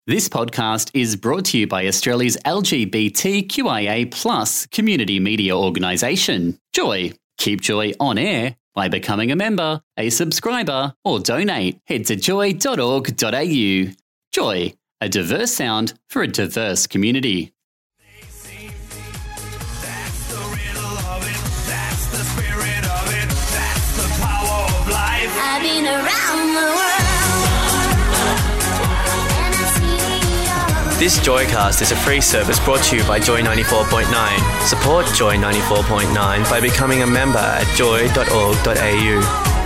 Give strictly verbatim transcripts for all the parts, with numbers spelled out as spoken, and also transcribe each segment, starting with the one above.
This podcast is brought to you by Australia's L G B T Q I A plus community media organisation, Joy. Keep Joy on air by becoming a member, a subscriber, or donate. Head to joy dot org dot a u. Joy, a diverse sound for a diverse community. I've been around the world. This Joycast is a free service brought to you by Joy ninety-four point nine. Support Joy ninety-four point nine by becoming a member at joy dot org dot a u.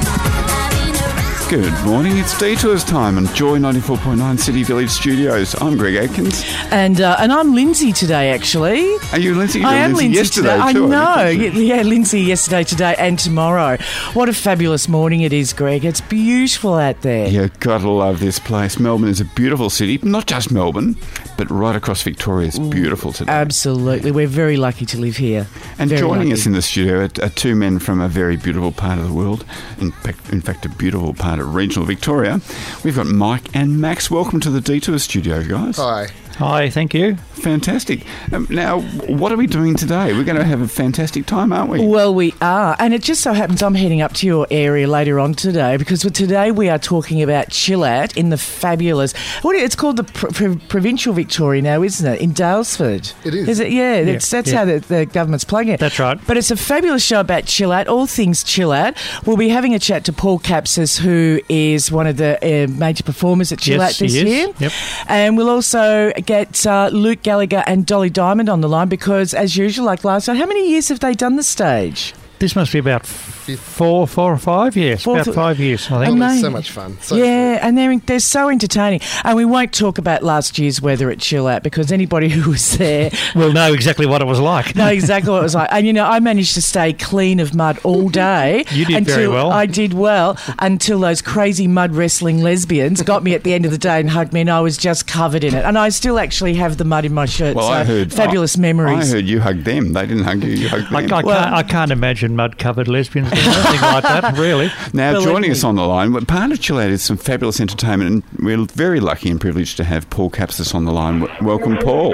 Good morning, it's Detours time on Joy ninety-four point nine City Village Studios. I'm Greg Atkins. And uh, and I'm Lindsay today, actually. Are you Lindsay? You I am Lindsay Lindsay yesterday today. too, I I know. think, Yeah, Lindsay yesterday, today and tomorrow. What a fabulous morning it is, Greg. It's beautiful out there. Yeah, gotta love this place. Melbourne is a beautiful city. Not just Melbourne, but right across Victoria. It's beautiful today. Absolutely. We're very lucky to live here. And Very joining lucky. us in the studio are, are two men from a very beautiful part of the world. In fact, in fact, a beautiful part of regional Victoria. We've got Mike and Max. Welcome to the Detour studio, guys. Hi. Hi, thank you. Fantastic. Um, now, what are we doing today? We're going to have a fantastic time, aren't we? Well, we are. And it just so happens I'm heading up to your area later on today because today we are talking about chill out in the fabulous, what it's called the Pro- Pro- Provincial Victoria now, isn't it? In Dalesford. It is. Is it? Yeah, that's, that's yeah. how the, the government's plugging it. That's right. But it's a fabulous show about chill out, all things chill out. We'll be having a chat to Paul Capsis, who is one of the uh, major performers at Chill Yes, Out this he is. year. Yep. And we'll also get uh, Luke Gallagher and Dolly Diamond on the line because, as usual, like last time, how many years have they done the stage? This must be about f- four, four or five years. Four about th- five years, I Oh, think. Amazing. it's so much fun. So yeah, and they're they're so entertaining. And we won't talk about last year's weather at Chill Out because anybody who was there We'll know exactly what it was like. know exactly what it was like. And, you know, I managed to stay clean of mud all day. You did until very well. I did well until those crazy mud wrestling lesbians got me at the end of the day and hugged me and I was just covered in it. And I still actually have the mud in my shirt. Well, so I heard fabulous I, memories. I heard you hugged them. They didn't hug you. You hugged I, them. I, Well- can't, I can't imagine mud-covered lesbians doing anything like that, really. Now, Believe joining me. us on the line, well, part of Chill Out is some fabulous entertainment, and we're very lucky and privileged to have Paul Capsis on the line. W- Welcome, Paul.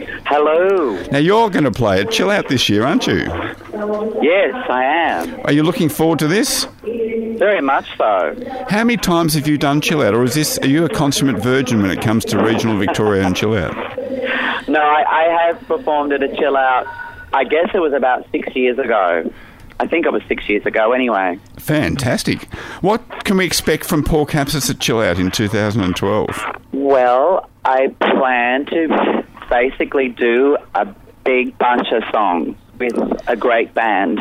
Hello. Now, you're going to play at Chill Out this year, aren't you? Yes, I am. Are you looking forward to this? Very much so. How many times have you done Chill Out, or is this, are you a consummate virgin when it comes to regional Victoria and Chill Out? No, I, I have performed at a chill out. I guess it was about six years ago. I think it was six years ago anyway. Fantastic. What can we expect from Paul Capsis at Chill Out in two thousand twelve? Well, I plan to basically do a big bunch of songs with a great band.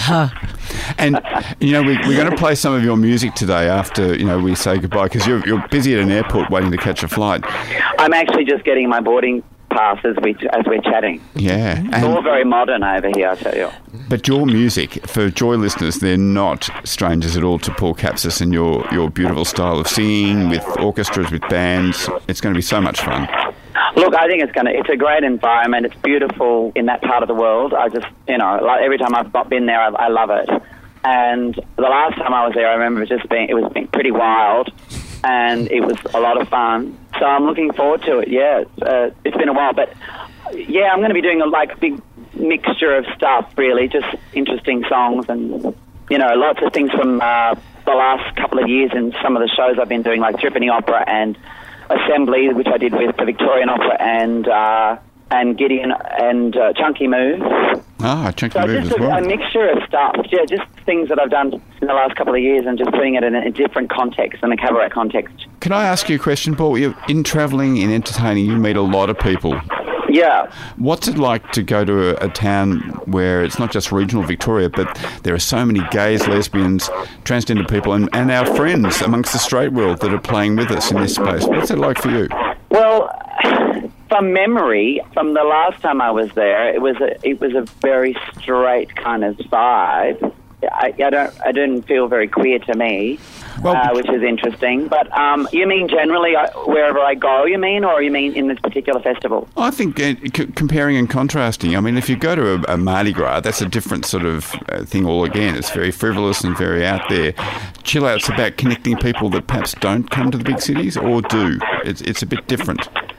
And, you know, we, we're going to play some of your music today after, you know, we say goodbye, because you're, you're busy at an airport waiting to catch a flight. I'm actually just getting my boarding pass as, we, as we're chatting. Yeah. It's all And, very modern over here, I tell you. but your music, for Joy listeners, they're not strangers at all to Paul Capsis and your, your beautiful style of singing with orchestras, with bands. It's going to be so much fun. Look, I think it's going to, it's a great environment. It's beautiful in that part of the world. I just, you know, like every time I've been there, I, I love it. And the last time I was there, I remember it just being, it was being pretty wild and it was a lot of fun. So I'm looking forward to it, yeah. It's, uh, it's been a while, but yeah, I'm going to be doing a like big mixture of stuff, really, just interesting songs and, you know, lots of things from uh, the last couple of years in some of the shows I've been doing, like Trippany Opera and Assembly, which I did with the Victorian Opera and uh, and Gideon and uh, Chunky Move. Ah, Chunky So Move just as a, well. a mixture of stuff, yeah, just things that I've done in the last couple of years and just putting it in a, a different context, in a cabaret context. Can I ask you a question, Paul? You, in travelling, in entertaining, you meet a lot of people. Yeah. What's it like to go to a, a town where it's not just regional Victoria, but there are so many gays, lesbians, transgender people, and, and our friends amongst the straight world that are playing with us in this space? What's it like for you? Well, from memory, from the last time I was there, it was a, it was a very straight kind of vibe. I, I don't, I didn't feel very queer to me, Well, uh, which is interesting. But um, you mean generally uh, wherever I go, you mean, or you mean in this particular festival? I think uh, c- comparing and contrasting. I mean, if you go to a, a Mardi Gras, that's a different sort of uh, thing all again. It's very frivolous and very out there. Chill Out's about connecting people that perhaps don't come to the big cities or do. It's, it's a bit different.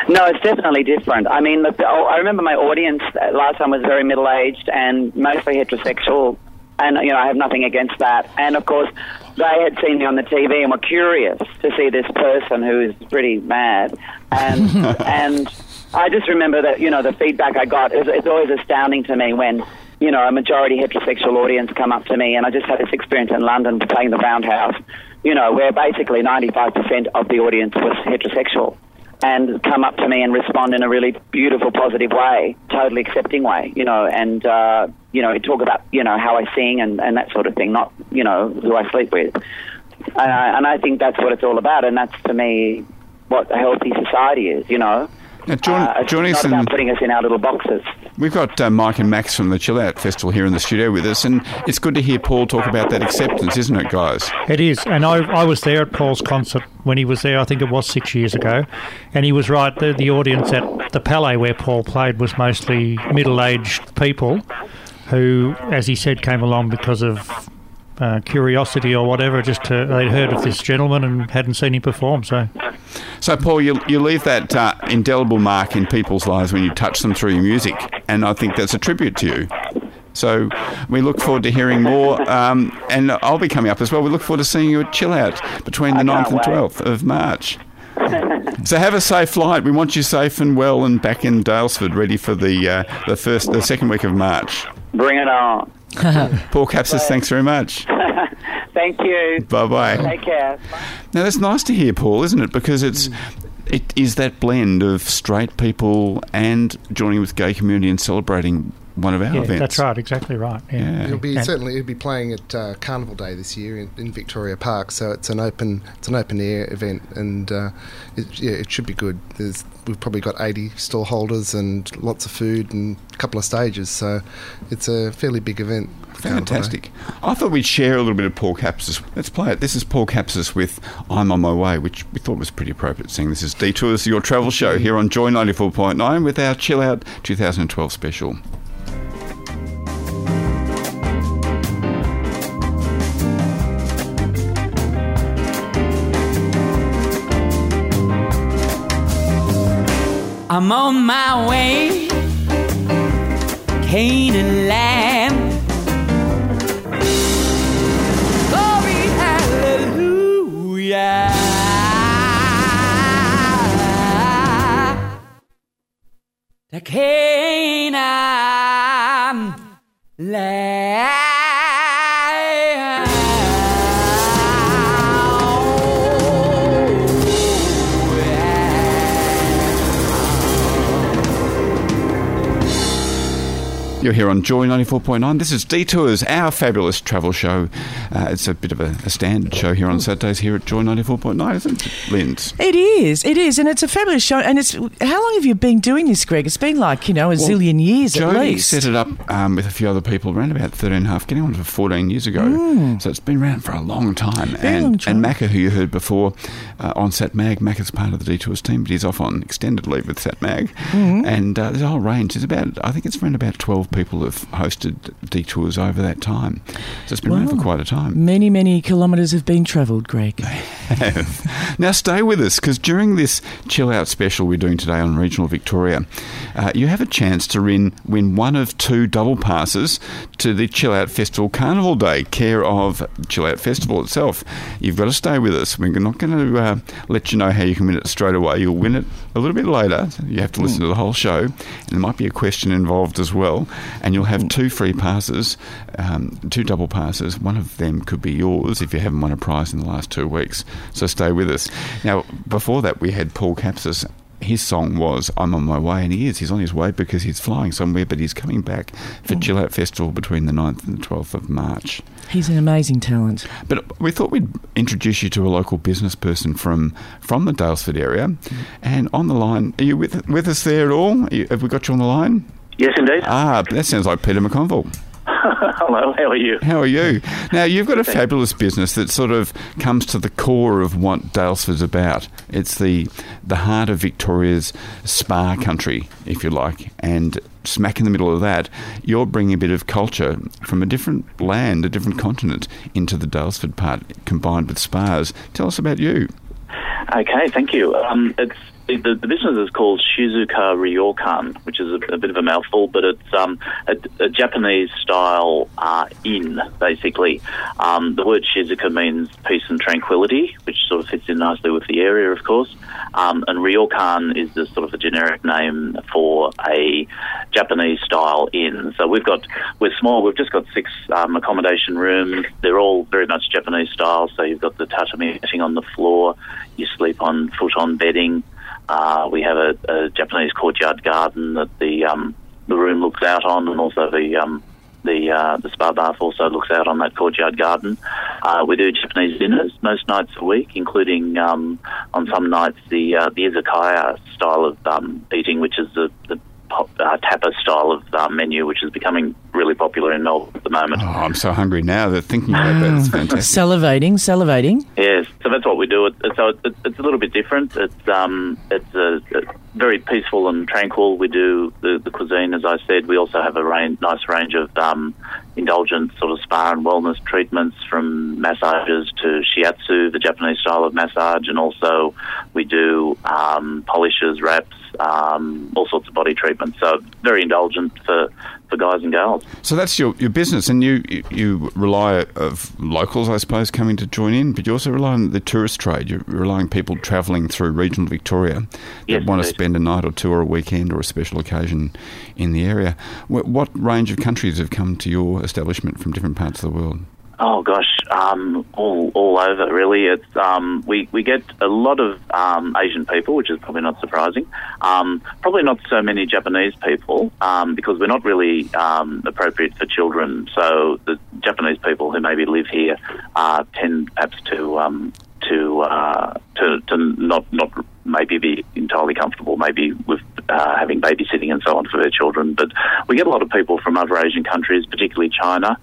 No, it's definitely different. I mean, look, I remember my audience last time was very middle-aged and mostly heterosexual, and, you know, I have nothing against that. And, of course, they had seen me on the T V and were curious to see this person who is pretty mad. And and I just remember that, you know, the feedback I got, is, it's always astounding to me when, you know, a majority heterosexual audience come up to me, and I just had this experience in London playing the Roundhouse, you know, where basically ninety-five percent of the audience was heterosexual, and come up to me and respond in a really beautiful, positive way, totally accepting way, you know, and, uh, you know, talk about, you know, how I sing and, and that sort of thing, not, you know, who I sleep with. And I, and I think that's what it's all about, and that's, to me, what a healthy society is, you know. Now, John, uh, it's joining not us about in, putting us in our little boxes. We've got uh, Mike and Max from the Chill Out Festival here in the studio with us, and it's good to hear Paul talk about that acceptance, isn't it, guys? It is, and I, I was there at Paul's concert when he was there, I think it was six years ago, and he was right, the, the audience at the Palais where Paul played was mostly middle-aged people who, as he said, came along because of uh, curiosity or whatever, just to, they'd heard of this gentleman and hadn't seen him perform, so... So, Paul, you, you leave that uh, indelible mark in people's lives when you touch them through your music, and I think that's a tribute to you. So we look forward to hearing more, um, and I'll be coming up as well. We look forward to seeing you at Chill Out between the ninth and twelfth of March. So have a safe flight. We want you safe and well and back in Daylesford, ready for the uh, the first, the second week of March. Bring it on. Paul Capsis, thanks very much. Thank you. Bye-bye. Take care. Now, that's nice to hear, Paul, isn't it? Because it's it is that blend of straight people and joining with gay community and celebrating one of our yeah, events. That's right, exactly right. Yeah. Yeah. He'll be And- certainly he'll be playing at uh, Carnival Day this year in, in Victoria Park, so it's an open it's an open air event, and uh, it, yeah, it should be good. There's we've probably got eighty stall holders and lots of food and a couple of stages, so it's a fairly big event. Fantastic. I thought we'd share a little bit of Paul Capsis. Let's play it. This is Paul Capsis with I'm On My Way, which we thought was pretty appropriate, seeing this is Detours, your travel show here on Joy ninety-four point nine with our Chill Out twenty twelve special. I'm on my way, Canaan land. Glory, hallelujah. To Canaan land. You're here on Joy ninety-four point nine. This is Detours, our fabulous travel show. Uh, it's a bit of a, a standard show here on Saturdays here at Joy ninety-four point nine, isn't it, Linz? It is, it is, and it's a fabulous show. And it's how long have you been doing this, Greg? It's been like, you know, a Well, zillion years at Jody least. set it up um, with a few other people around about thirteen and a half, getting on for fourteen years ago. Mm. So it's been around for a long time. Very and long time. and Macca, who you heard before uh, on Sat Mag, Macca's part of the Detours team, but he's off on extended leave with Sat Mag. Mm-hmm. And uh, there's a whole range. There's about, I think it's around about twelve people have hosted Detours over that time. So it's been Wow. around for quite a time. Many, many kilometres have been travelled, Greg. Have. Now stay with us, because during this Chill Out special we're doing today on Regional Victoria, uh, you have a chance to win, win one of two double passes to the Chill Out Festival Carnival Day, care of Chill Out Festival itself. You've got to stay with us. We're not going to uh, let you know how you can win it straight away. You'll win it a little bit later. You have to listen to the whole show, and there might be a question involved as well, and you'll have two free passes, um, two double passes. One of them could be yours if you haven't won a prize in the last two weeks. So stay with us. Now, before that, we had Paul Capsis. His song was I'm On My Way, and he is. He's on his way because he's flying somewhere, but he's coming back for Chill Out Festival between the ninth and the twelfth of March. He's an amazing talent. But we thought we'd introduce you to a local business person from, from the Daylesford area. And on the line, are you with, with us there at all? Are you, have we got you on the line? Yes, indeed. Ah, that sounds like Peter McConville. Hello, how are you? How are you? Now, you've got a fabulous business that sort of comes to the core of what Daylesford's about. It's the the heart of Victoria's spa country, if you like, and smack in the middle of that, you're bringing a bit of culture from a different land, a different continent, into the Daylesford part, combined with spas. Tell us about you. Okay, thank you. Um, it's the, the, the business is called Shizuka Ryokan, which is a, a bit of a mouthful, but it's um, a, a Japanese-style uh, inn, basically. Um, the word Shizuka means peace and tranquility, which sort of fits in nicely with the area, of course. Um, and Ryokan is the sort of a generic name for a Japanese-style inn. So we've got, we're small, we've just got six um, accommodation rooms. They're all very much Japanese style, so you've got the tatami matting on the floor, you sleep on futon bedding. Uh, we have a, a Japanese courtyard garden that the um, the room looks out on, and also the um, the uh, the spa bath also looks out on that courtyard garden. Uh, we do Japanese dinners most nights a week, including um, on some nights the uh, the izakaya style of um, eating, which is the, the uh, tapas style of uh, menu, which is becoming really popular in Melbourne at the moment. Oh, I'm so hungry now that thinking about that. It's fantastic. Salivating, salivating. Yes, so that's what we do. It, so it, it, it's a little bit different. It's um, it's a, a very peaceful and tranquil. We do the, the cuisine, as I said. We also have a range, nice range of um, indulgent sort of spa and wellness treatments, from massages to shiatsu, the Japanese style of massage, and also we do um, polishes, wraps, um, all sorts of body treatments. So very indulgent for, for guys and girls. So that's your, your business, and you, you you rely of locals, I suppose, coming to join in, but you also rely on the tourist trade. You're relying on people travelling through regional Victoria that yes, want indeed. to spend a night or two or a weekend or a special occasion in the area. What, what range of countries have come to your establishment from different parts of the world? Oh gosh, um, all all over really. It's um, we we get a lot of um, Asian people, which is probably not surprising. Um, probably not so many Japanese people um, because we're not really um, appropriate for children. So the Japanese people who maybe live here uh, tend perhaps to um, to, uh, to to not not maybe be entirely comfortable, maybe with uh, having babysitting and so on for their children. But we get a lot of people from other Asian countries, particularly China.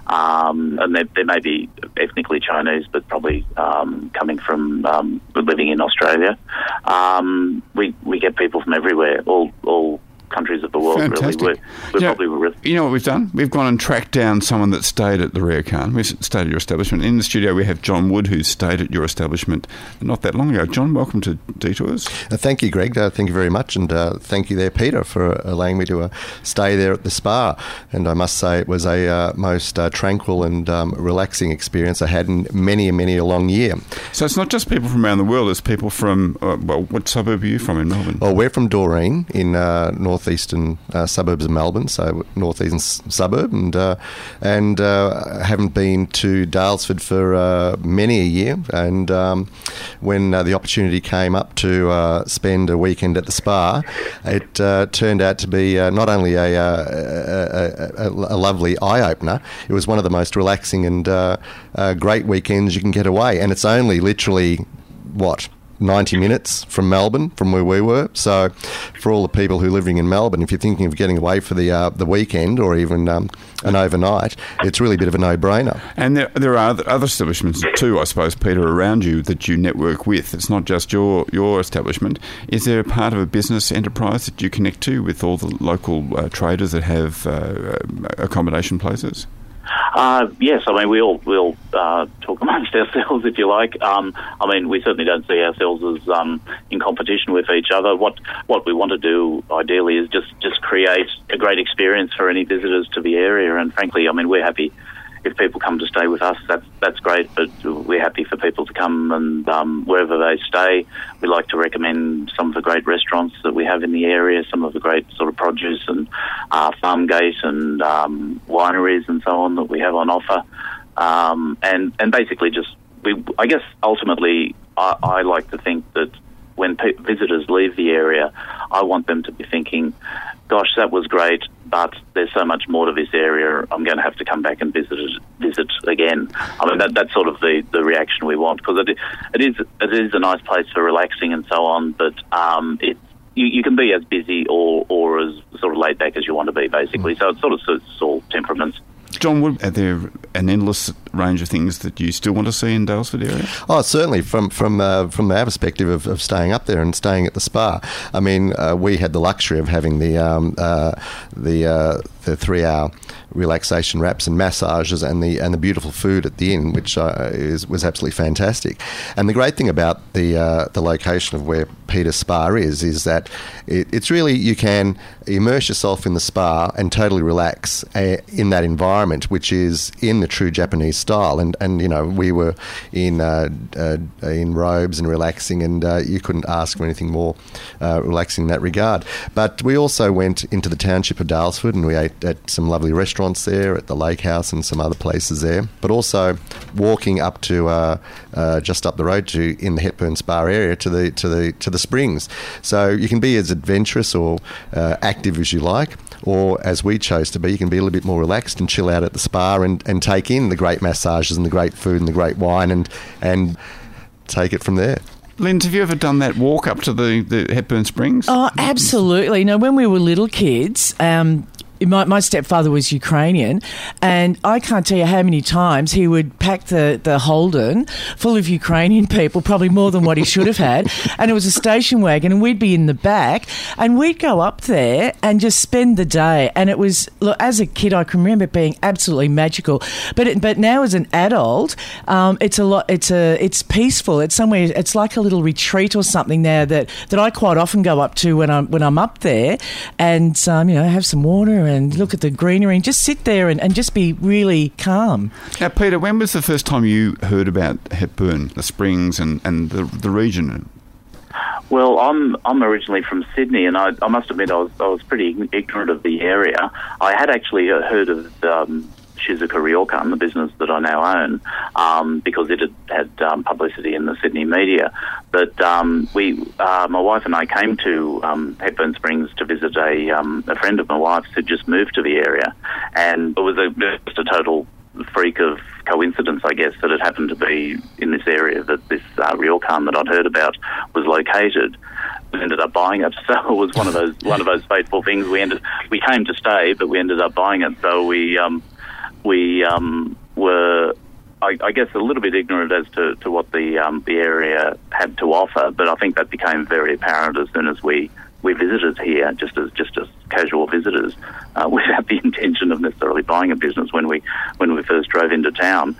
Um, and they, they may be ethnically Chinese, but probably um, coming from um, living in Australia. Um, we we get people from everywhere, all all countries of the world. Fantastic. Really, we're, we're you, probably know, really you know what we've done? We've gone and tracked down someone that stayed at the Ryokan. We stayed at your establishment. In the studio, we have John Wood, who stayed at your establishment not that long ago. John, welcome to Detours. Uh, thank you, Greg. Uh, thank you very much, and uh, thank you there, Peter, for uh, allowing me to uh, stay there at the spa. And I must say, it was a uh, most uh, tranquil and um, relaxing experience I had in many, many a long year. So it's not just people from around the world; it's people from uh, well, what suburb are you from in Melbourne? Well, we're from Doreen in uh, northeastern uh, suburbs of Melbourne, so northeastern s- suburb, and uh, and uh, haven't been to Daylesford for uh, many a year. And um, when uh, the opportunity came up to uh, spend a weekend at the spa, it uh, turned out to be uh, not only a, uh, a, a, a lovely eye opener, it was one of the most relaxing and uh, uh, great weekends you can get away. And it's only literally what? ninety minutes from Melbourne, from where we were. So for all the people who are living in Melbourne, if you're thinking of getting away for the uh, the weekend or even um, an overnight, it's really a bit of a no-brainer. And there, there are other establishments too, I suppose, Peter, around you that you network with. It's not just your, your establishment. Is there a part of a business enterprise that you connect to with all the local uh, traders that have uh, accommodation places? Uh, yes, I mean, we all we all uh, talk amongst ourselves, if you like. Um, I mean, we certainly don't see ourselves as um, in competition with each other. What what we want to do, ideally, is just, just create a great experience for any visitors to the area. And frankly, I mean, we're happy if people come to stay with us. That's that's great, but we're happy for people to come and um, wherever they stay. We like to recommend some of the great restaurants that we have in the area, some of the great sort of produce and uh, farm gate and um, wineries and so on that we have on offer. Um, and, and basically just, we, I guess ultimately I, I like to think that when pe- visitors leave the area, I want them to be thinking, gosh, that was great, but there's so much more to this area. I'm going to have to come back and visit it, visit again. I mean, that, that's sort of the, the reaction we want, because it, it is it is a nice place for relaxing and so on, but um, it, you, you can be as busy or, or as sort of laid back as you want to be, basically. So it sort of suits all temperaments. John Wood, are there an endless range of things that you still want to see in Daylesford area? Oh, certainly. From from uh, from our perspective of, of staying up there and staying at the spa, I mean, uh, we had the luxury of having the um, uh, the uh, the three-hour relaxation wraps and massages, and the and the beautiful food at the inn, which uh, is was absolutely fantastic. And the great thing about the uh, the location of where Peter's Spa is is that it, it's really, you can immerse yourself in the spa and totally relax uh, in that environment, which is in the true Japanese style. And and you know, we were in uh, uh, in robes and relaxing, and uh, you couldn't ask for anything more uh, relaxing in that regard. But we also went into the township of Daylesford, and we ate at some lovely restaurants there, at the Lake House and some other places there. But also walking up to uh, uh, just up the road to in the Hepburn Spa area to the to the to the springs. So you can be as adventurous or uh, active as you like, or as we chose to be, you can be a little bit more relaxed and chill out at the spa and, and take in the great massages and the great food and the great wine and and take it from there. Linz, have you ever done that walk up to the, the Hepburn Springs? Oh, absolutely. You know, when we were little kids, um, My, my stepfather was Ukrainian, and I can't tell you how many times he would pack the, the Holden full of Ukrainian people, probably more than what he should have had, and it was a station wagon, and we'd be in the back, and we'd go up there and just spend the day. And it was, look, as a kid, I can remember it being absolutely magical. But it, but now as an adult, um, it's a lot. It's a it's peaceful. It's somewhere. It's like a little retreat or something now that, that I quite often go up to when I'm when I'm up there, and um, you know, have some water and look at the greenery and just sit there and, and just be really calm. Now, Peter, when was the first time you heard about Hepburn, the springs and, and the, the region? Well, I'm I'm originally from Sydney, and I, I must admit I was I was pretty ignorant of the area. I had actually heard of um, Shizuka Ryokan, the business that I now own, um, because it had had um, publicity in the Sydney media. But um, we, uh, my wife and I came to um, Hepburn Springs to visit a, um, a friend of my wife's who'd just moved to the area, and it was a, just a total freak of coincidence, I guess, that it happened to be in this area that this uh, Ryokan that I'd heard about was located. We ended up buying it, so it was one of those one of those fateful things. We ended we came to stay, but we ended up buying it. So we. Um, We um, were, I, I guess, a little bit ignorant as to, to what the um, the area had to offer, but I think that became very apparent as soon as we, we visited here, just as just as casual visitors, uh, without the intention of necessarily buying a business when we when we first drove into town.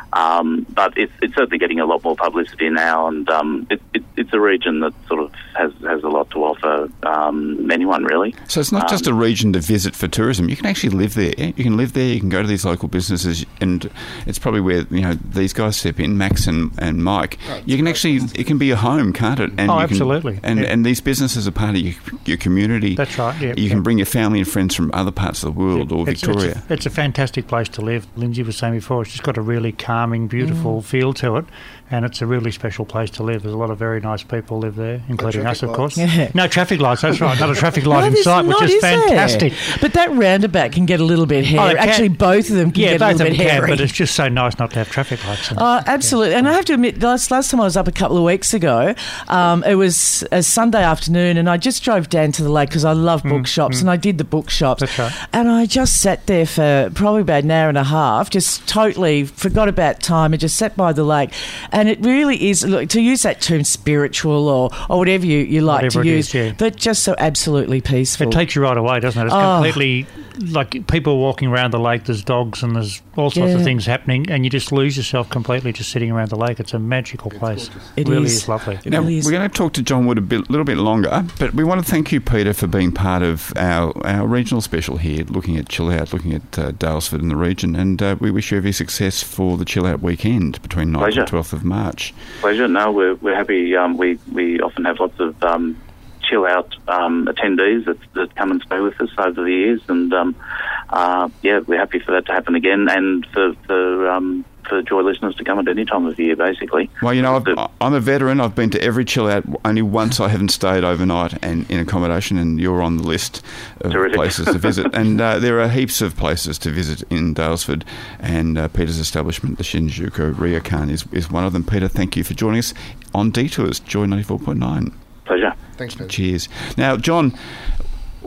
Um, but it's, it's certainly getting a lot more publicity now, and um, it, it, it's a region that sort of has, has a lot to offer um, anyone, really. So it's not um, just a region to visit for tourism. You can actually live there. You can live there, you can go to these local businesses, and it's probably where, you know, these guys step in, Max and, and Mike. Oh, you can actually, it can be your home, can't it? And oh, you absolutely. Can, and, yeah. and these businesses are part of your, your community. That's right, yeah. You yeah. can bring your family and friends from other parts of the world, yeah. or it's, Victoria. It's a, it's a fantastic place to live. Lindsay was saying before, it's just got a really calming, beautiful mm. feel to it, and it's a really special place to live. There's a lot of very nice people live there, including us, of course. Yeah. No traffic lights, that's right. Not a traffic light no, in sight, not, which is, is fantastic. There? But that roundabout can get a little bit hairy. Oh, Actually, both of them can yeah, get both a little of bit them hairy. Can, but it's just so nice not to have traffic lights. Oh, absolutely. Yeah. And I have to admit, last, last time I was up a couple of weeks ago, um, it was a Sunday afternoon, and I just drove down to the lake because I love mm, bookshops, mm. and I did the bookshops. That's right. And I just sat there for probably about an hour and a half, just totally forgot about time and just sat by the lake. And it really is, look, to use that term spiritual or, or whatever you, you like whatever to use, is, yeah. but just so absolutely peaceful. It takes you right away, doesn't it? It's oh. completely, like, people walking around the lake, there's dogs and there's all sorts yeah. of things happening, and you just lose yourself completely just sitting around the lake. It's a magical place. It really is. is lovely. It now, really is. We're going to talk to John Wood a bit, little bit longer, but we want to thank you, Peter, for being part of our, our regional special here, looking at Chill Out, looking at uh, Daylesford and the region, and uh, we wish you every success for the Chill Out weekend between ninth Pleasure. and twelfth of March. Pleasure. No, we're, we're happy. Um, we, we often have lots of um, Chill Out um, attendees that, that come and stay with us over the years, and um, uh, yeah, we're happy for that to happen again, and for, for um, for Joy listeners to come at any time of the year, basically. Well, you know, I've, I'm a veteran. I've been to every Chill Out. Only once I haven't stayed overnight and in accommodation, and you're on the list of Terrific. places to visit. And uh, there are heaps of places to visit in Daylesford, and uh, Peter's establishment, the Shinjuku Ryokan, is, is one of them. Peter, thank you for joining us on Detours, Joy ninety-four point nine. Pleasure. Thanks, Peter. Cheers. Now, John,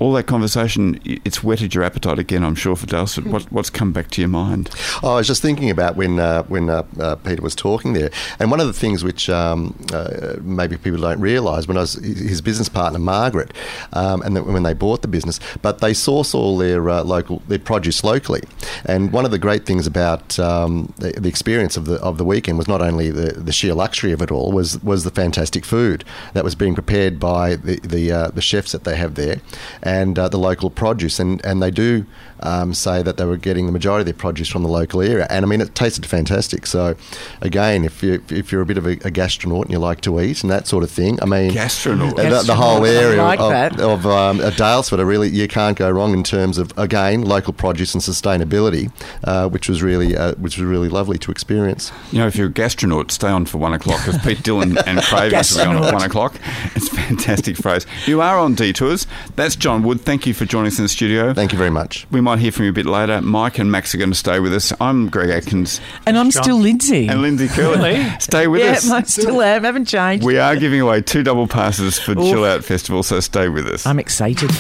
all that conversation, it's whetted your appetite again, I'm sure, for Daylesford. What, what's come back to your mind? Oh, I was just thinking about when uh, when uh, uh, Peter was talking there, and one of the things which um, uh, maybe people don't realise, when I was his business partner Margaret, um, and the, when they bought the business, but they source all their uh, local their produce locally, and one of the great things about um, the, the experience of the of the weekend was not only the, the sheer luxury of it all, was was the fantastic food that was being prepared by the the, uh, the chefs that they have there, and uh, the local produce, and and they do um, say that they were getting the majority of their produce from the local area, and I mean it tasted fantastic. So again, if you if you're a bit of a, a gastronaut and you like to eat and that sort of thing, I mean, gastronaut, the, the whole area like of, that. of um, Daylesford, are really, you can't go wrong in terms of, again, local produce and sustainability, uh, which was really uh, which was really lovely to experience. You know, if you're a gastronaut, stay on for one o'clock, because Pete Dillon and Cravens will be on at one o'clock. It's a fantastic phrase. You are on Detours. That's John Wood. Thank you for joining us in the studio. Thank you very much. We might hear from you a bit later. Mike and Max are going to stay with us. I'm Greg Atkins. And I'm John. still Lindsay. And Lindsay Curley. Stay with yeah, us. I still am. Haven't changed. We are giving away two double passes for Oof. Chill Out Festival, so stay with us. I'm excited.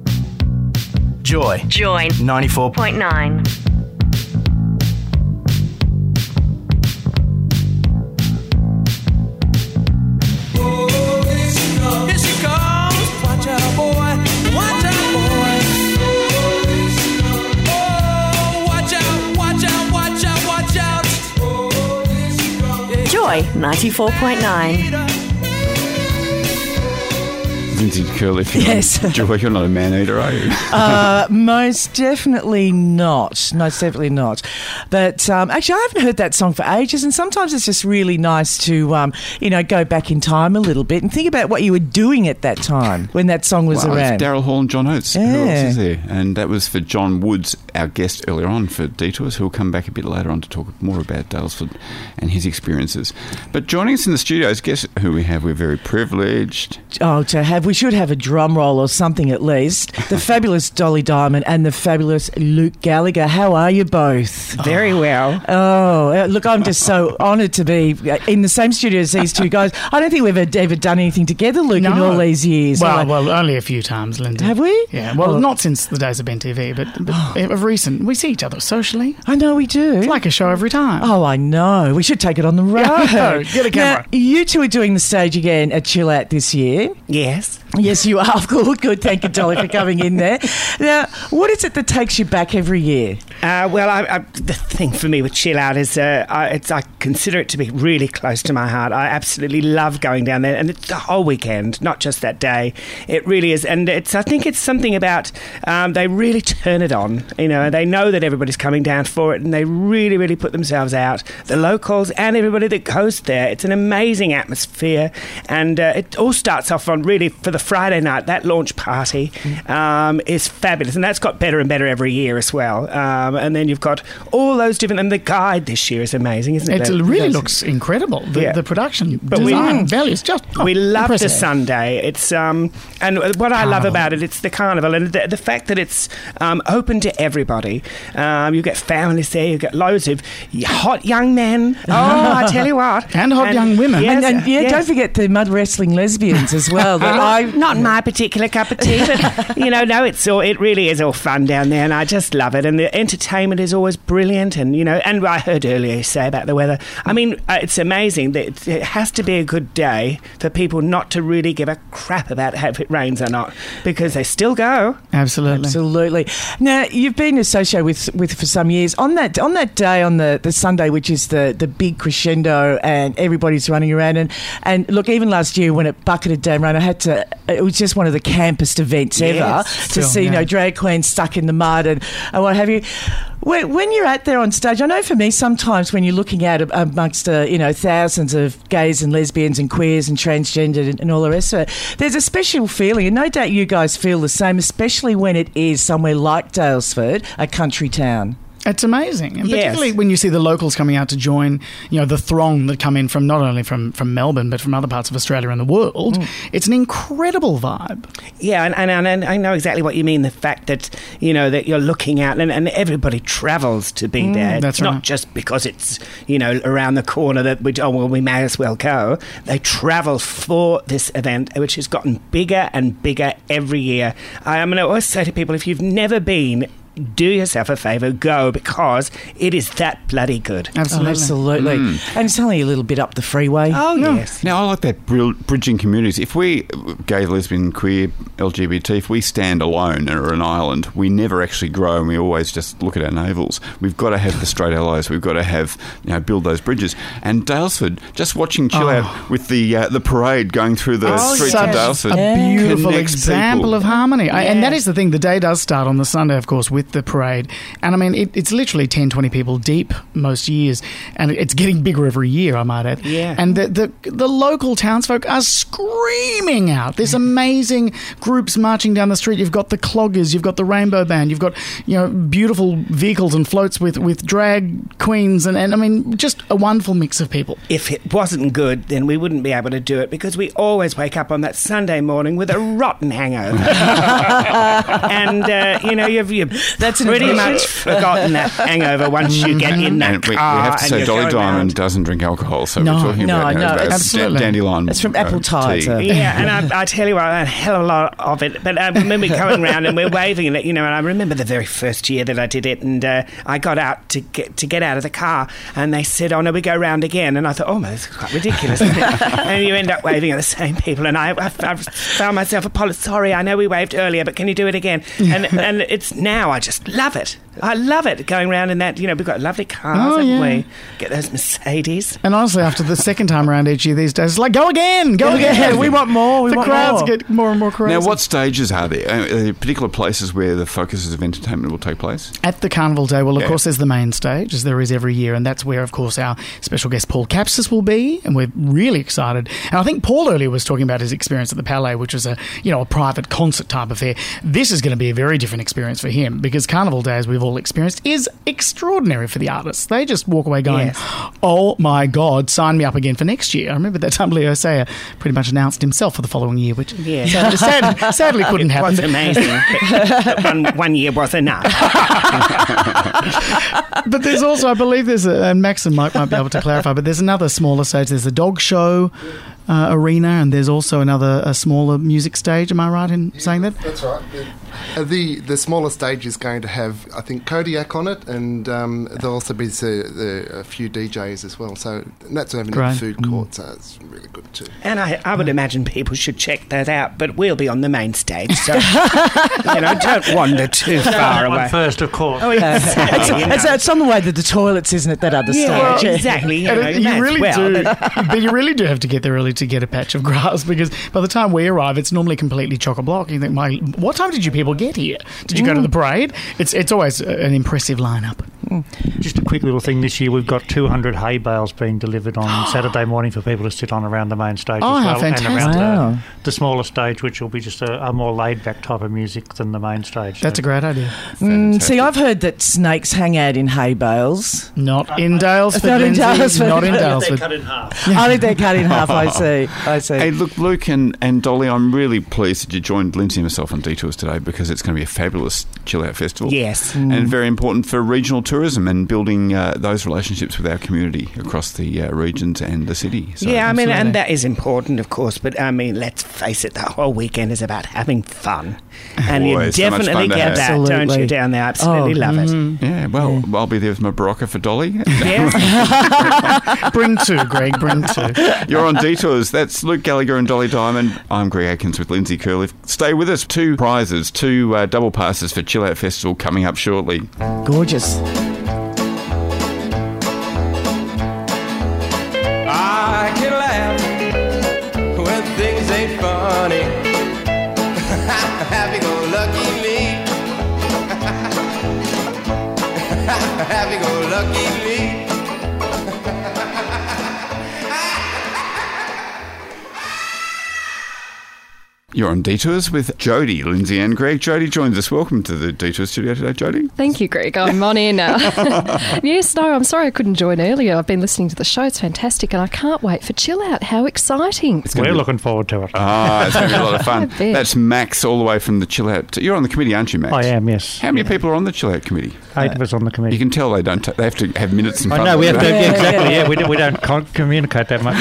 Joy. Joy. ninety-four Point nine. Joy ninety-four point nine. Lindsay Curley, if you're Yes. not, Joy, you're not a man-eater, are you? Uh, most definitely not. Most definitely not. But um, actually, I haven't heard that song for ages, and sometimes it's just really nice to, um, you know, go back in time a little bit and think about what you were doing at that time when that song was Well, around. it's Daryl Hall and John Oates. Who Yeah. else is there? And that was for John Woods, our guest earlier on for Detours, who will come back a bit later on to talk more about Daylesford and his experiences. But joining us in the studios, guess who we have? We're very privileged. Oh, to have we should have a drum roll or something at least. The fabulous Dolly Diamond and the fabulous Luke Gallagher. How are you both? Very well. Oh, uh, look, I'm just so honoured to be in the same studio as these two guys. I don't think we've ever, ever done anything together, Luke, in all these years. Well, Like- well, only a few times, Linda. Have we? Yeah. Well, Oh. not since the days of Ben T V, but, but of recent. We see each other socially. I know we do. It's like a show every time. Oh, I know. We should take it on the road. Yeah, get a camera. Now, you two are doing the stage again at Chill Out this year. Yes. Yes, you are. Good, good. Thank you, Dolly, for coming in there. Now, what is it that takes you back every year? Uh, well, I, I, the thing for me with Chill Out is uh, I, it's, I consider it to be really close to my heart. I absolutely love going down there, and it's the whole weekend, not just that day. It really is, and it's. I think it's something about um, they really turn it on. You know, they know that everybody's coming down for it, and they really, really put themselves out. The locals and everybody that goes there. It's an amazing atmosphere, and uh, it all starts off on really for the Friday night. That launch party um, is fabulous, and that's got better and better every year as well. Um, and then you've got all those different, and the guide this year is amazing, isn't it? It That- really those- looks incredible. The, Yeah. the production, But we- design, value is just oh, we love the impressive. Sunday. It's um, and what I love Carnival. about it, it's the carnival, and the, the fact that it's um, open to everybody. Um, you get families there. You get loads of hot young men. Oh, I tell you what, And hot young women. Yes, and, and yeah, yes. don't forget the mud wrestling lesbians as well. that I, Not my particular cup of tea, but you know, no, it's all. It really is all fun down there, and I just love it. And the entertainment is always brilliant, and you know, and I heard earlier you say about the weather. I mean, uh, it's amazing that it, it has to be a good day for people not to really give a crap about if it rains or not, because they still go. Absolutely. Absolutely. Now you've been associated with with for some years. On that on that day, on the, the Sunday, which is the, the big crescendo, and everybody's running around. And, and look, even last year when it bucketed down rain, I had to. It was just one of the campest events Yes, ever still, to see you yeah. know drag queens stuck in the mud and, and what have you. When, when you're out there on stage, I know for me sometimes when you're looking out amongst uh, you know thousands of gays and lesbians and queers and transgendered and, and all the rest of it, there's a special feeling, and no doubt you guys feel the same, especially when it is somewhere like Daylesford, a country town. It's amazing. And Yes. particularly when you see the locals coming out to join, you know, the throng that come in from not only from, from Melbourne, but from other parts of Australia and the world. Mm. It's an incredible vibe. Yeah, and, and, and I know exactly what you mean, the fact that, you know, that you're looking out and, and everybody travels to be Mm, there. that's It's not right. just because it's, you know, around the corner that we, oh, well, we may as well go. They travel for this event, which has gotten bigger and bigger every year. I, I'm going to always say to people, if you've never been, do yourself a favour, go, because it is that bloody good. Oh, absolutely. And it's only a little bit up the freeway. Oh, yes. Now, I like that bril- bridging communities. If we, gay, lesbian, queer, L G B T, if we stand alone or an island, we never actually grow, and we always just look at our navels. We've got to have the straight allies. We've got to have, you know, build those bridges. And Daylesford, just watching Chill Oh. Out with the uh, the parade going through the Oh, streets such of Daylesford. a beautiful connects example people. of harmony. I, and Yeah. that is the thing. The day does start on the Sunday, of course, with the parade. And, I mean, it, it's literally ten, twenty people deep most years. And it's getting bigger every year, I might add. Yeah. And the, the, the local townsfolk are screaming out. There's amazing groups marching down the street. You've got the cloggers. You've got the rainbow band. You've got, you know, beautiful vehicles and floats with, with drag queens. And, and, I mean, just a wonderful mix of people. If it wasn't good, then we wouldn't be able to do it, because we always wake up on that Sunday morning with a rotten hangover. and, uh, you know, you've, you've That's an pretty admission. much forgotten that hangover once you get in that And we, we car. have to and say you're Dolly going Diamond round. doesn't drink alcohol, so No, we're talking no, about, no, about absolutely. dandelion. It's from uh, apple tide, tea. uh, Yeah, and I, I tell you what, a hell of a lot of it. But I remember going round and we're waving it, you know, and I remember the very first year that I did it, and uh, I got out to get to get out of the car, and they said, "Oh no, we go round again." And I thought, "Oh, that's quite ridiculous, isn't it?" And you end up waving at the same people, and I, I, I found myself apologizing. Sorry, I know we waved earlier, but can you do it again? And and it's now I just love it. I love it going round in that. You know, we've got lovely cars, Oh, haven't yeah. we? Get those Mercedes. And honestly, after the second time around each year these days, it's like, go again, go Go again. again. We want more, we the want crowds more. get more and more crazy. Now, what stages are there? Uh, Are there particular places where the focuses of entertainment will take place? At the Carnival Day, well, of Yeah. course, there's the main stage, as there is every year, and that's where, of course, our special guest Paul Capsis will be, and we're really excited. And I think Paul earlier was talking about his experience at the Palais, which was a, you know, a private concert type affair. This is going to be a very different experience for him, because Carnival Day, as we've all experienced, is extraordinary for the artists. They just walk away going, Yes. oh my God, sign me up again for next year. I remember that time Leo Sayer pretty much announced himself for the following year, which Yeah. sadly, sadly, sadly couldn't It happen. was amazing. but, but one, one year was enough. But there's also, I believe there's a, and Max and Mike might be able to clarify, but there's another smaller stage. There's a dog show uh, arena, and there's also another a smaller music stage. Am I right in saying that? That's right. The, uh, the the smaller stage is going to have, I think, Kodiak on it, and um, there'll also be the, the, a few D Js as well. So and that's having a Great. food court, so it's really good too. And I, I would imagine people should check that out, but we'll be on the main stage, so, you know, don't wander too far That one away. first, of course. Oh, exactly. It's, you know. it's, it's on the way to the toilets, isn't it? That other Yeah, stage. well, exactly. You, And know, it- you may you as really well, do, but- but you really do have to get there early to get a patch of grass, because by the time we arrive, it's normally completely chock a block. You think, "My, what time did you people get here? Did you go to the parade?" It's it's always an impressive lineup. Just a quick little thing this year, we've got two hundred hay bales being delivered on Saturday morning for people to sit on around the main stage Oh, as how well, and fantastic. around Wow. the, the smaller stage, which will be just a, a more laid-back type of music than the main stage. That's a great idea. Mm, see, I've heard that snakes hang out in hay bales. Not in Dalesford, Not in Lindsay. Dalesford. Not in They're Dalesford. cut in half. I think they're cut in half. I see. I see. Hey, look, Luke and, and Dolly, I'm really pleased that you joined Lindsay and myself on Detours today, because it's going to be a fabulous Chill Out Festival. Yes. And very important for regional tourism and building uh, those relationships with our community across the uh, regions and the city. So, yeah, I mean, absolutely. and that is important, of course, but I mean, let's face it, the whole weekend is about having fun. And you Always so much definitely fun to get have. that, don't Absolutely. you, down there? Absolutely Oh, love Mm-hmm. it. Yeah, well, I'll be there with my Barocca for Dolly. Yes. Bring two, Greg, bring two. You're on Detours. That's Luke Gallagher and Dolly Diamond. I'm Greg Atkins with Lindsay Curliff. Stay with us. Two prizes, two uh, double passes for Chill Out Festival coming up shortly. Gorgeous. I can laugh when things ain't funny. Happy go lucky me. Happy go lucky me. You're on Detours with Jodie, Lindsay and Greg. Jodie joins us. Welcome to the Detours studio today, Jodie. Thank you, Greg. I'm on air now. Yes, no, I'm sorry I couldn't join earlier. I've been listening to the show. It's fantastic, and I can't wait for Chill Out. How exciting. We're be, looking forward to it. Ah, it's going to be a lot of fun. I bet. That's Max all the way from the Chill Out. You're on the committee, aren't you, Max? I am, yes. How many people are on the Chill Out committee? Eight of us on the committee. You can tell they don't. T- they have to have minutes in I front know, of we them. have to, yeah, exactly, yeah. We, do, we don't con- communicate that much.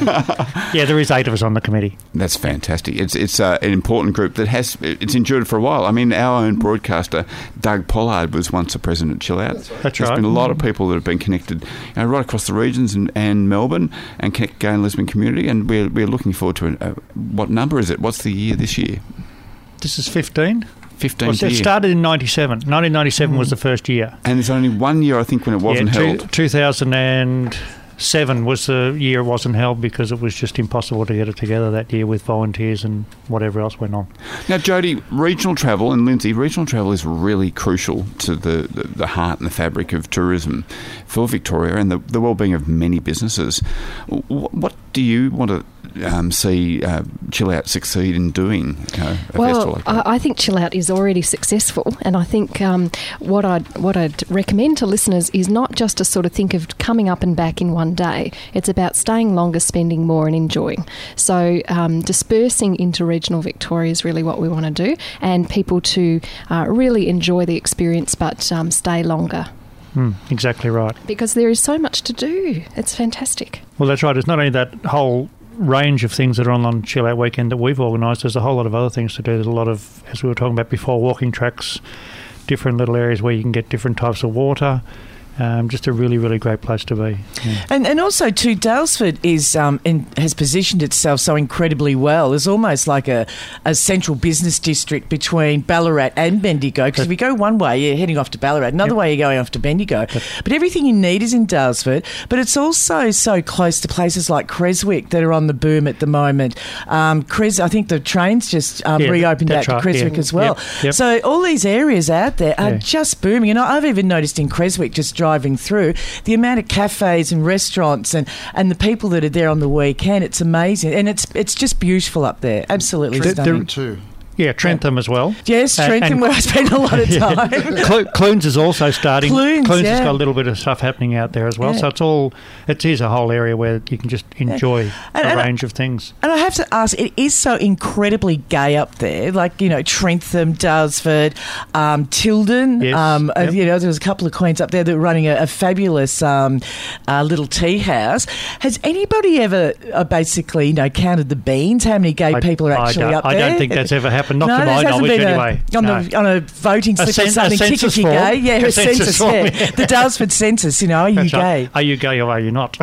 Yeah, there is eight of us on the committee. That's fantastic. It's it's uh, an important group that has it's endured for a while. I mean, our own broadcaster Doug Pollard was once a president of Chill Out. That's right. There's That's right. been a lot of people that have been connected, you know, right across the regions and, and Melbourne and connect Gay and Lesbian community, and we're we're looking forward to it. Uh, what number is it? What's the year this year? This is fifteen. fifteenth Well, it year. started in ninety-seven. nineteen ninety-seven mm. was the first year. And there's only one year, I think, when it wasn't yeah, held. two thousand seven was the year it wasn't held because it was just impossible to get it together that year with volunteers and whatever else went on. Now, Jodie, regional travel, and Lindsay, regional travel is really crucial to the, the, the heart and the fabric of tourism for Victoria and the, the well-being of many businesses. What, what do you want to um, see uh, Chill Out succeed in doing uh, a well, festival like that? I, I think Chill Out is already successful, and I think um, what I'd what I'd recommend to listeners is not just to sort of think of coming up and back in one day. It's about staying longer, spending more, and enjoying. So um, dispersing into regional Victoria is really what we want to do, and people to uh, really enjoy the experience, but um, stay longer. Mm, exactly right. Because there is so much to do. It's fantastic. Well, that's right. It's not only that whole range of things that are on on Chill Out Weekend that we've organised. There's a whole lot of other things to do. There's a lot of, as we were talking about before, walking tracks, different little areas where you can get different types of water. Um, just a really, really great place to be. Yeah. And and also, too, Daylesford is um, in, has positioned itself so incredibly well. It's almost like a, a central business district between Ballarat and Bendigo. Because if you go one way, you're heading off to Ballarat. Another yep. way, you're going off to Bendigo. Yep. But everything you need is in Daylesford. But it's also so close to places like Creswick that are on the boom at the moment. Um, Cres, I think the train's just um, yeah, reopened out right. to Creswick yeah. as well. Yep. Yep. So all these areas out there are yeah. just booming. And I've even noticed in Creswick, just driving through, the amount of cafes and restaurants and, and the people that are there on the weekend, it's amazing. And it's it's just beautiful up there. Absolutely Trentham stunning. too. Yeah, Trentham as well. Yes, Trentham, and, and Uh, where I spend a lot of time. Cl- Clunes is also starting. Clunes, Clunes yeah. has got a little bit of stuff happening out there as well. Yeah. So it's all, it is a whole area where you can just enjoy yeah. and, a and range I, of things. And I have to ask, it is so incredibly gay up there. Like, you know, Trentham, Daylesford, um, Tilden. Yes. Um, Yep. You know, there was a couple of queens up there that were running a, a fabulous um, uh, little tea house. Has anybody ever uh, basically, you know, counted the beans? How many gay I, people are I actually don't, up I there? don't think that's ever happened. Not no, to there my hasn't knowledge, been a, anyway. On, no. the, on a voting slip cen- or something, a tick census if you're form. gay. Yeah, A a census census, form, yeah. yeah. The Daylesford census, you know, are you That's gay? right. Are you gay or are you not?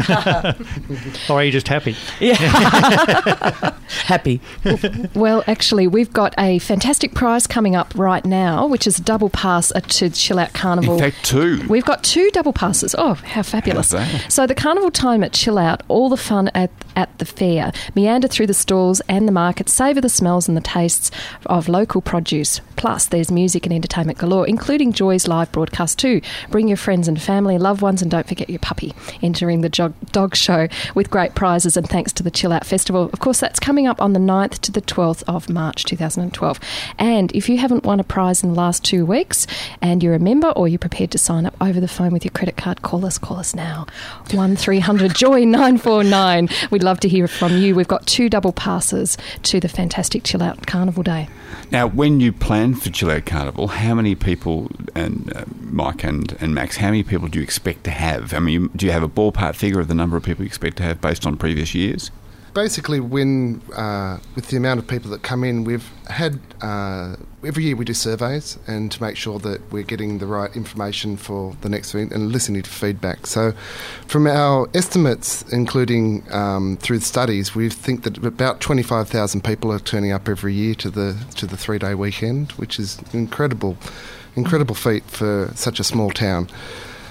Or are you just happy? Yeah. Happy. Well, actually, we've got a fantastic prize coming up right now, which is a double pass to Chill Out Carnival. In fact, two. We've got two double passes. Oh, how fabulous. How's that? So the carnival time at Chill Out, all the fun at, at the fair. Meander through the stalls and the market, savour the smells and the tastes of local produce. Plus, there's music and entertainment galore, including Joy's live broadcast too. Bring your friends and family, loved ones, and don't forget your puppy. Entering the jog- dog show with great prizes and thanks to the Chill Out Festival. Of course, that's coming up on the ninth to the twelfth of March two thousand twelve. And if you haven't won a prize in the last two weeks and you're a member or you're prepared to sign up over the phone with your credit card, call us, call us now. one three hundred joy nine four nine. We'd love to hear from you. We've got two double passes to the fantastic Chill Out Carnival Day. Now, when you plan for Chill Out Carnival, how many people, and uh, Mike and, and Max, how many people do you expect to have? I mean, do you have a ballpark figure of the number of people you expect to have based on previous years? Basically, when uh, with the amount of people that come in, we've had uh, every year we do surveys and to make sure that we're getting the right information for the next event and listening to feedback. So, from our estimates, including um, through the studies, we think that about twenty-five thousand people are turning up every year to the to the three day weekend, which is incredible, incredible feat for such a small town.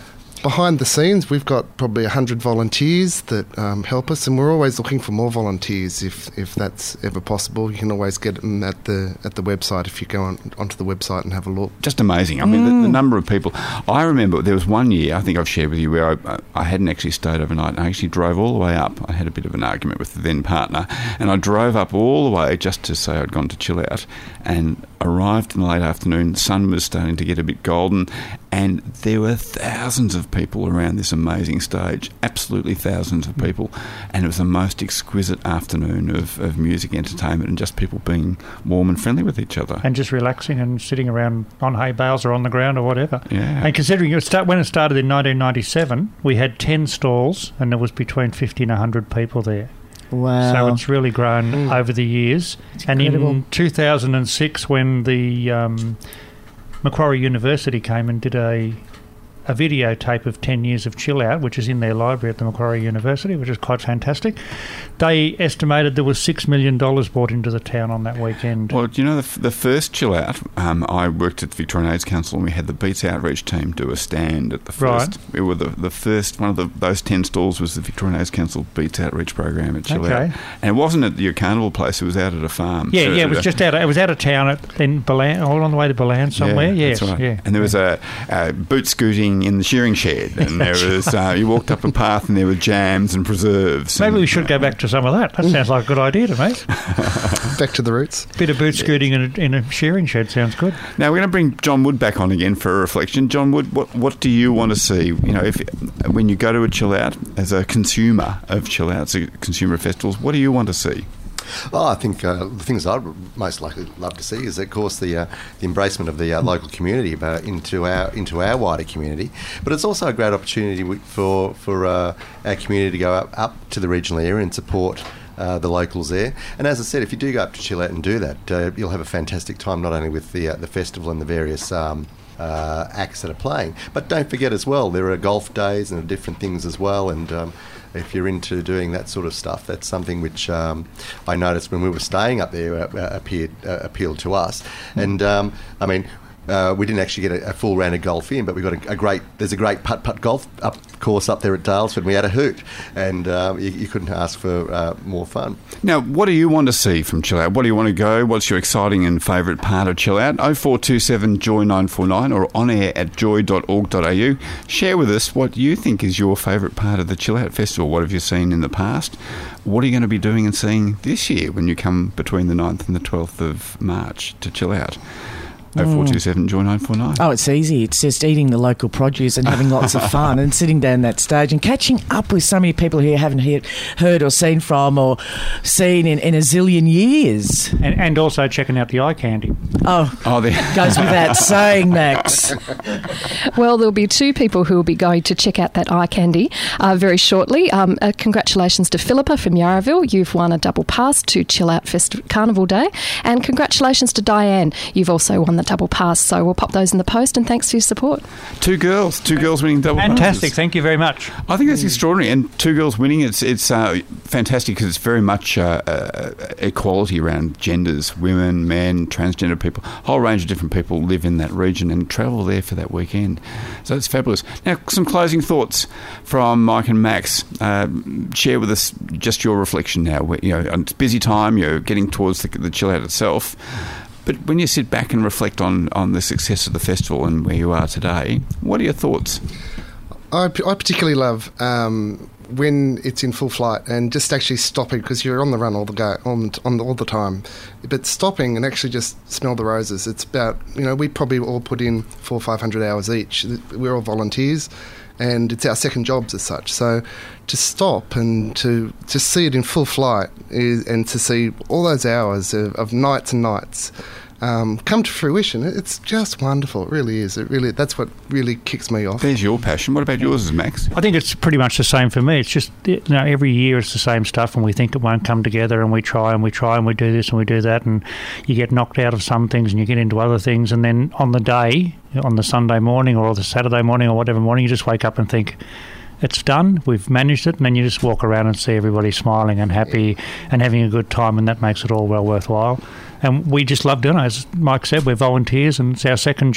behind the scenes, we've got probably one hundred volunteers that um, help us, and we're always looking for more volunteers if, if that's ever possible. You can always get them at the at the website if you go on, onto the website and have a look. Just amazing. I mean, mm. the, the number of people. I remember there was one year, I think I've shared with you, where I, I hadn't actually stayed overnight. I actually drove all the way up. I had a bit of an argument with the then partner, and I drove up all the way just to say I'd gone to chill out, and arrived in the late afternoon. The sun was starting to get a bit golden, and there were thousands of people around this amazing stage, absolutely thousands of people, and it was the most exquisite afternoon of, of music, entertainment, and just people being warm and friendly with each other. And just relaxing and sitting around on hay bales or on the ground or whatever. Yeah. And considering it start, when it started in nineteen ninety-seven, we had ten stalls and there was between fifty and one hundred people there. Wow. So it's really grown mm. over the years. It's and incredible. in two thousand six, when the um, Macquarie University came and did a a videotape of ten years of Chill Out, which is in their library at the Macquarie University, which is quite fantastic, they estimated there was six million dollars brought into the town on that weekend. Well, do you know, the, f- the first Chill Out, um, I worked at the Victorian AIDS Council, and we had the Beats Outreach team do a stand at the first. Right. We were the, the first, one of the, those ten stalls was the Victorian AIDS Council Beats Outreach program at Chill Okay. Out. And it wasn't at your carnival place, it was out at a farm. Yeah, So yeah, it was just out. It was out of town at in Balan, all on the way to Balan somewhere. Yeah, yes, that's right. yeah. And there was a, a boot scooting in the shearing shed, and there was uh, you walked up a path, and there were jams and preserves. Maybe and, we should go back to some of that. That sounds like a good idea to me. Back to the roots. Bit of boot scooting in a, in a shearing shed sounds good. Now we're going to bring John Wood back on again for a reflection. John Wood, what what do you want to see? You know, if when you go to a Chill Out as a consumer of Chill Outs, consumer festivals, what do you want to see? Well, I think uh, the things I'd most likely love to see is, of course, the uh, the embracement of the uh, local community uh, into our into our wider community. But it's also a great opportunity for for uh, our community to go up, up to the regional area and support Uh, the locals there. And as I said, if you do go up to Chill Out and do that, uh, you'll have a fantastic time, not only with the uh, the festival and the various um, uh, acts that are playing, but don't forget as well, there are golf days and different things as well. And um, if you're into doing that sort of stuff, that's something which um, I noticed when we were staying up there uh, appeared, uh, appealed to us. And um, I mean, Uh, we didn't actually get a, a full round of golf in, but we got a, a great. There's a great putt putt golf up course up there at Dalesford. We had a hoot, and um, you, you couldn't ask for uh, more fun. Now, what do you want to see from Chill Out? What do you want to go? What's your exciting and favourite part of Chill Out? oh four two seven joy nine four nine or on air at joy dot org dot a u. Share with us what you think is your favourite part of the Chill Out Festival. What have you seen in the past? What are you going to be doing and seeing this year when you come between the ninth and the twelfth of March to Chill Out? oh four two seven joy nine four nine. Oh, it's easy. It's just eating the local produce and having lots of fun and sitting down that stage and catching up with so many people who you haven't heard, heard or seen from or seen in, in a zillion years. And, and also checking out the eye candy. Oh, oh there. Goes without saying, Max. Well, there'll be two people who will be going to check out that eye candy uh, very shortly. Um, uh, congratulations to Philippa from Yarraville. You've won a double pass to Chill Out Festi- Carnival Day. And congratulations to Diane. You've also won the double pass. So we'll pop those in the post, and thanks for your support. Two girls. Two girls winning double passes. Fantastic. Thank you very much. I think that's extraordinary. And two girls winning, it's it's uh, fantastic because it's very much uh, uh, equality around genders, women, men, transgender people. A whole range of different people live in that region and travel there for that weekend. So it's fabulous. Now, some closing thoughts from Mike and Max. Uh, share with us just your reflection now. You know, it's busy time. You're getting towards the, the Chill Out itself. But when you sit back and reflect on, on the success of the festival and where you are today, what are your thoughts? I, I particularly love um, when it's in full flight and just actually stopping, because you're on the run all the go on, on all the time. But stopping and actually just smell the roses. It's about, you know, we probably all put in four or five hundred hours each. We're all volunteers, and it's our second jobs as such. So to stop and to just see it in full flight is, and to see all those hours of, of nights and nights um, come to fruition, it's just wonderful. It really is. It really that's what really kicks me off. There's your passion. What about yours, Max? I think it's pretty much the same for me. It's just, you know, every year it's the same stuff, and we think it won't come together, and we try and we try and we do this and we do that, and you get knocked out of some things and you get into other things, and then on the day, on the Sunday morning or the Saturday morning or whatever morning, you just wake up and think, it's done, we've managed it, and then you just walk around and see everybody smiling and happy and having a good time, and that makes it all well worthwhile. And we just love doing it. As Mike said, we're volunteers and it's our second job.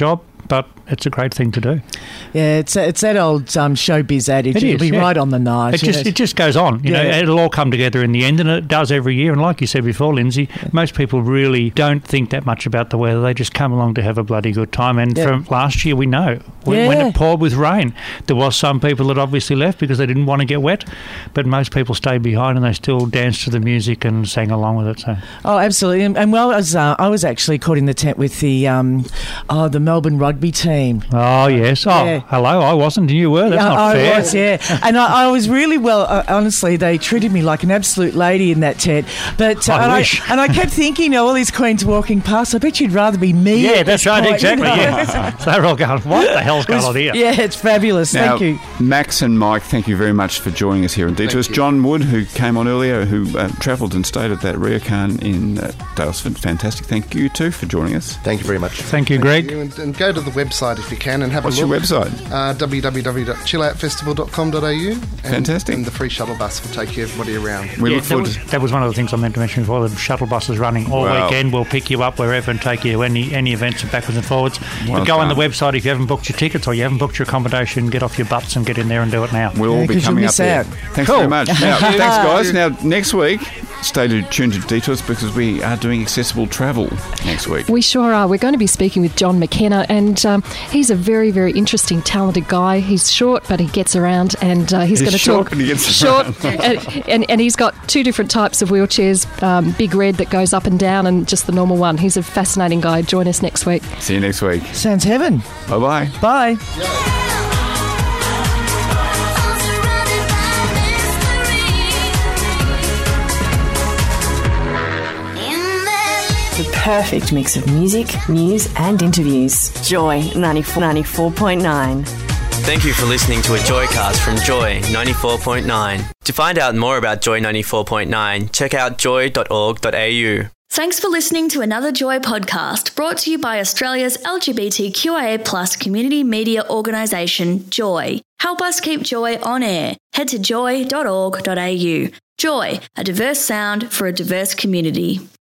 but it's a great thing to do. Yeah, it's it's that old um, showbiz adage. It It'll is, be yeah. right on the knife. It just you know. it just goes on. You Yeah. know, it'll all come together in the end, and it does every year. And like you said before, Lindsay, most people really don't think that much about the weather. They just come along to have a bloody good time. And Yeah. from last year, we know when, when Yeah. it poured with rain, there was some people that obviously left because they didn't want to get wet, but most people stayed behind and they still danced to the music and sang along with it. So Oh, absolutely. And, and well, I was, uh, I was actually caught in the tent with the um, oh, the Melbourne rugby team. oh yes, oh Yeah. hello, I wasn't, you were. That's Yeah, not I fair. was, yeah. And I, I was really well, uh, honestly, they treated me like an absolute lady in that tent. But uh, I and, wish. I, and I kept thinking, you know, all these queens walking past, I bet you'd rather be me. Yeah, at that's this right, point, you exactly. know? Yeah. So they're all going, what the hell's going on here? Yeah, it's fabulous. Now, Thank you. Max and Mike, thank you very much for joining us here in Detours. John Wood, who came on earlier, who uh, travelled and stayed at that ryokan in uh, Dalesford. Fantastic. Thank you too for joining us. Thank you very much. Thank you, Greg. You, and, and go to the website if you can and have What's a your look. website? Uh, w w w dot chill out festival dot com dot a u. And, Fantastic. And the free shuttle bus will take you everybody around. We Yeah, look that, forward was, to... that was one of the things I meant to mention before. The shuttle bus is running all Wow. weekend. We'll pick you up wherever and take you to any, any events and backwards and forwards. Well but go on the done. website if you haven't booked your tickets or you haven't booked your accommodation, get off your butts and get in there and do it now. We'll all Yeah, be 'cause you'll coming up miss there. out. Thanks Cool. very much. Now, thanks, guys. Now, next week, stay tuned to Detours because we are doing accessible travel next week. We sure are. We're going to be speaking with John McKenna, and um, he's a very, very interesting, talented guy. He's short, but he gets around, and uh, he's, He's going to short, talk. but he gets short, around. and, and, and he's got two different types of wheelchairs: um, big red that goes up and down, and just the normal one. He's a fascinating guy. Join us next week. See you next week. Sounds heaven. Bye-bye. Bye. The perfect mix of music, news, and interviews. Joy ninety-four, ninety-four point nine. Thank you for listening to a Joycast from Joy ninety-four point nine. To find out more about Joy ninety-four point nine, check out joy dot org dot a u. Thanks for listening to another Joy podcast brought to you by Australia's L G B T Q I A plus community media organisation, Joy. Help us keep Joy on air. Head to joy dot org dot a u. Joy, a diverse sound for a diverse community.